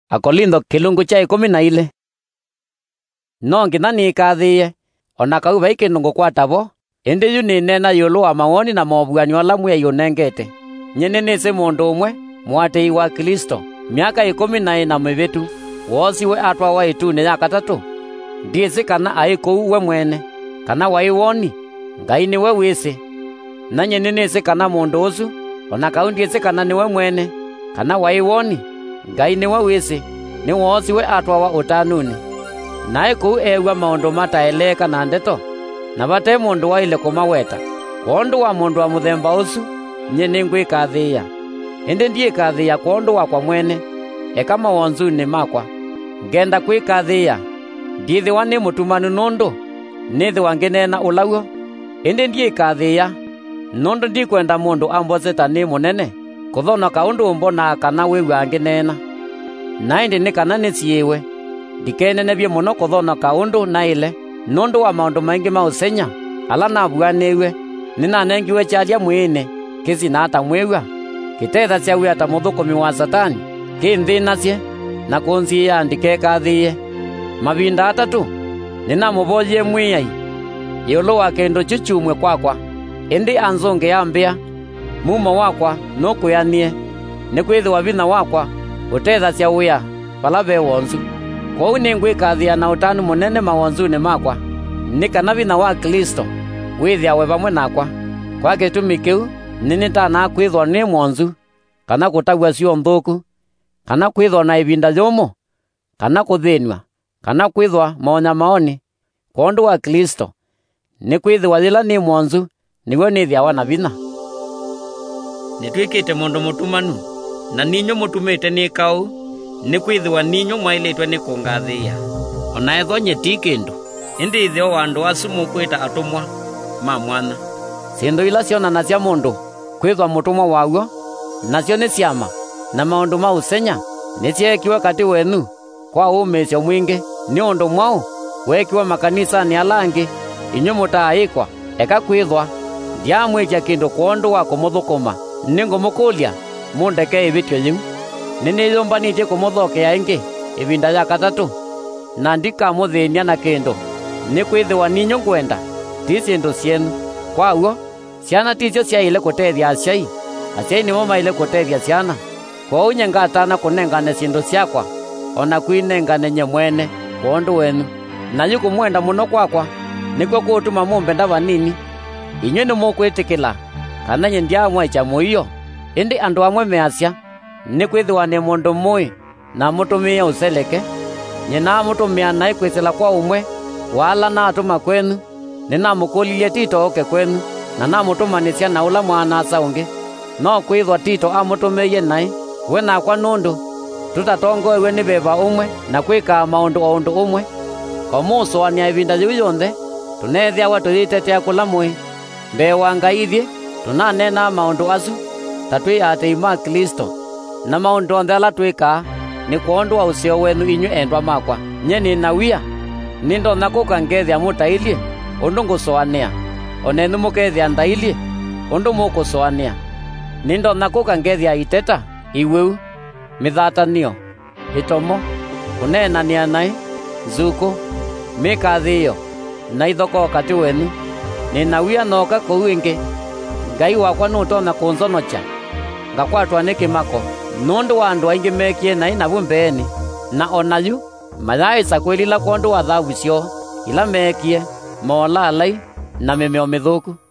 Akolintho kilungu cha 12. No ngina ni kathiye ona kau bai kindu ngukwatabo indi yu ni nena yulu wa mawoni na mobuani ola mwe yunengete. Nyene nise mundu umwe mwatei wa Kristo miaka 14 na mivitu wosi we atwa wa itune ya katatu. Ndiese kana aikou we mwene kana waiwoni Ngai ni we wisi. Na nyene nise kana mundu usu ona kau ndiese kana ni we mwene kana waiwoni Ngai ni we wisi ni wosi we atwa wa utanuni. Nae kou ewa maundu mataeleka na ndeto na bate mundu waile kumaweta. Kondu wa mundu wa muthemba usu nyene ngwikathiya. Indi ndiikathiya kondu wakwa mwene eka mawonzuni makwa. Ngenda kwikathiya ndithiwa ni mutumanu nundu nithiwa nginena ulauo. Indi ndiikathiya nundu ndikwenda mundu amboseta ni munene kuthona kaundu mbona kana wiwa nginena. Na indi ni kana nisiiwe ndikenenebie muno kuthona kaundu naile nundu wa maundu maingi mausenya ala nabuaniwe ninanengiwe charia mwine kisi na ata mwewa kitetha cia wi ata muthukumi wa Satani kinthinacie na kunzia ndikekathiye mavinda atatu ninamubolie mwiyai yulu wa kindu chuchumwe kwakwa indi anzunge yambia mumo wakwa nukuyanie ni kwithiwa vina wakwa utetha cia wia pala ve wonzu. Kou ni ngwikathia na utani munene mawonzuni makwa ni kana vina wa Kristo withiawe vamwe nakwa. Kwa gitumi kiu ninitana kwithwa ni mwonzu kana kutagwa cio nthuku kana kwithwa na ivinda yumu kana kuthinwa kana kwithwa maonya maoni. Kondu wa Kristo ni kwithiwa yila ni mwonzu niwe nithiawa na vina. Nitwikite mundu mutumanu na ninyo mutumite ni kau ni kwithiwa ninyo mwailitwe ni kungathiya. Ona etho nyeti kindu indi ithio wa andu asu mukwita atumwa ma mwana. Sindu ila cionana cia mundu kwithwa mutumwa waguo nacio ni ciama na maundu mausenya niciekiwe kati wenu kwa umisyo mwingi ni undu mwau wekiwa makanisani alangi inyu mutaikwa eka kwithwa ndiamwikia kindu kondu wa kumuthukuma ningumukulia mundeke ivityo yiu. Niniyumbanitie kumuthokea ingi ivinda ya katatu na ndikamuthinia na kindu ni kwithiwa ninyu ngwenda ti sindu cienu. Kwauo ciana ticio ciaile kutethia aciai aciai nimo maile kutethia ciana. Kwou nyengatana kunengane sindu ciakwa ona kwinengane nye mwene kondu wenu na yukumwenda muno kwakwa nikwo kutuma mumbenda vanini. Inyu ni mukwitikila kana nye ndiamwecha muiyo indi andu amwe measya ni kwithiwa ni mundu mui na mutumia useleke nyina mutumia na ikwisila kwa umwe wala na atuma kwenu ninamukulilie Tito oke kwenu na namutumanisya na ula mwana asaungi. No kwithwa Tito amutumiie nai we nakwa nundu tutatongoewe ni veva umwe na kwika maundu o undu umwe. Komusoania ivinda yiu yonthe tunethiawa tuyitetea kula mui mbee wa Ngai ithie tunanena maundu asu tatwi atei ma Kristo na maundu onthe ala twika ni kondu wa usio wenu inyu endwa makwa. Nye nina wia nindona kuka ngethia mutailie undu ngusoania onenu mukethia ndailie undu mukusoania. Nindona kuka ngethia iteta iweu mithatanio itomo kunenania nai zuku mikathiyo na ithoko kati wenu. Nina wia noka kou ingi Ngai wakwa nutona kunzonocha ngakwatwa ni kimako nundu wa andu aingi mekie nai navu mbeeni na onayu mayaisa kwilila kondu wa thavu cio ila mekie molalai na mimeo mithuku.